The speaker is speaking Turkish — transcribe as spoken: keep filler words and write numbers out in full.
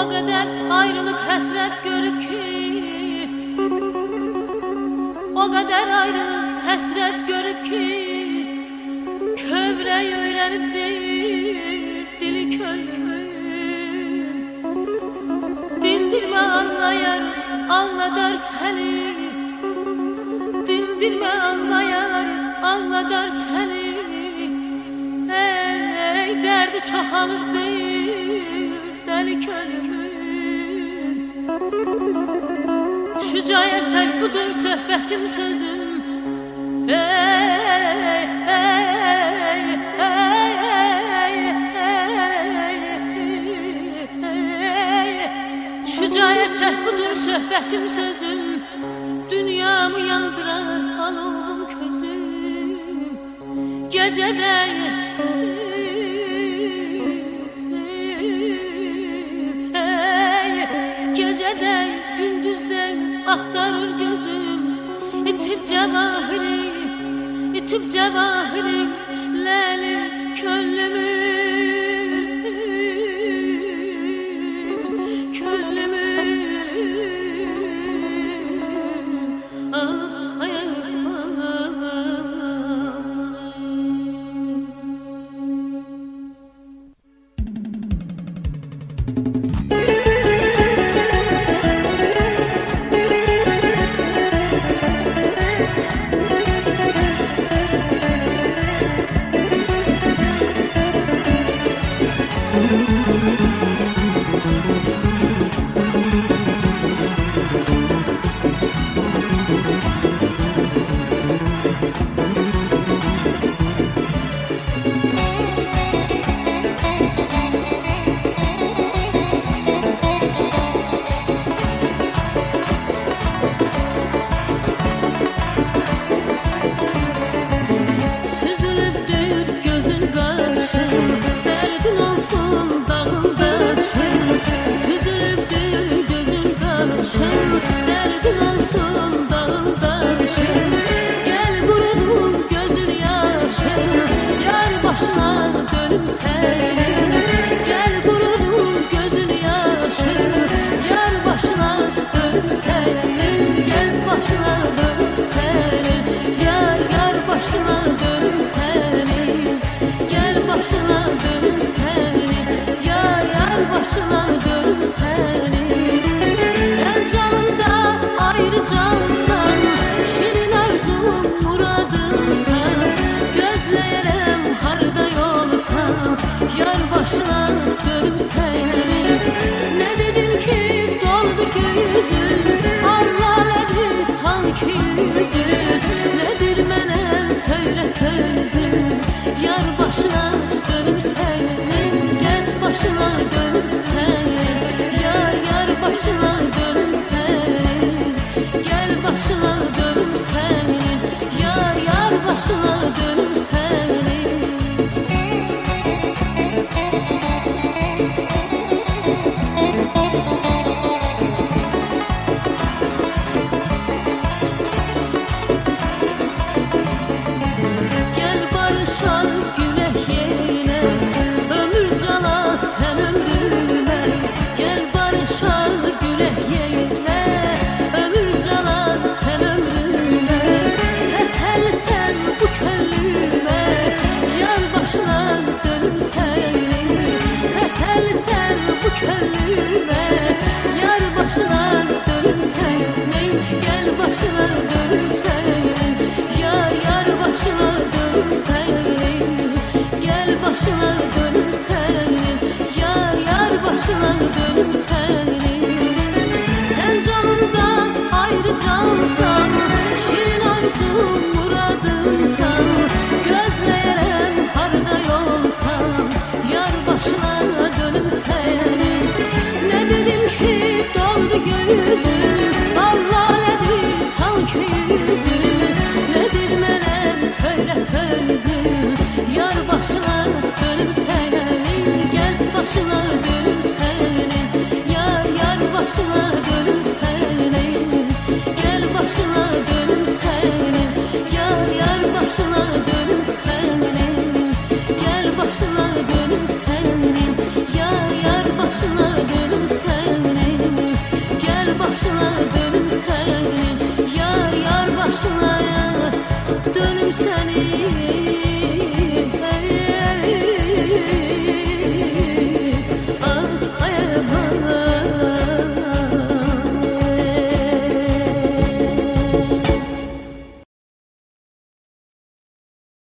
kadar ayrılık hasret görüp ki, o kadar ayrılık hasret görüp ki, kövrey öğrenip değil dili könlümün. Dindirme anlayar, anladar seni. Dindirme anlayar, anladar seni. Ey derdi çoxalıb değil deli könlümün. Şücayət tek budur söhbətim sözüm. Ey, ey, ey, ey, ey, şücayət tek budur söhbətim sözüm. Dünyamı yandırar alovum közüm. Gecədə gecədən, gündüzdən axtarır gözüm. İtib cəvahirim, itib cəvahirim, ləli könlümü, könlümü. Ah, ay, ay, Gel başına dönüm senin, yar Dönüm senin yar yar başına, dönüm senin